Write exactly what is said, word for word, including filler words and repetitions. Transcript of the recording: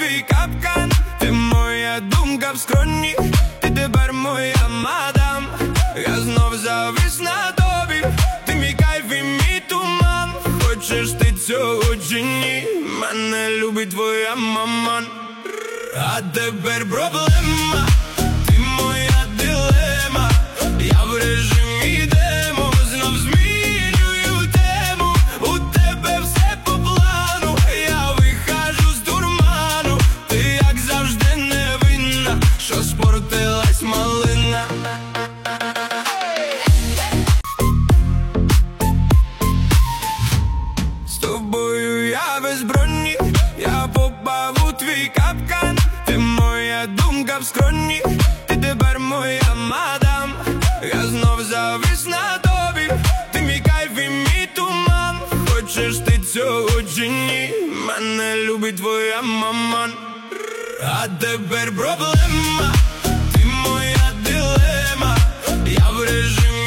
твій капкан. Ти моя думка в скроні, ти тепер моя мадам. Я знов завис на тобі, ти мій кайф і мій туман. Хочеш ти цього чи ні, мене любить твоя маман. А тепер проблема, ти моя дилема. Я в режимі демо, знов змінюю тему. У тебе все по плану, я виходжу з дурману. Ти як завжди невинна, що спортилась малина. З тобою я без броні, я попав у твій капкан. Ти моя думка в скроні, ти тепер моя мадам. Я знов завис на тобі, ти мій кайф і мій туман. Хочеш ти цього чи ні, мене любить твоя маман. А тепер проблема, ти моя дилема. Я в режимі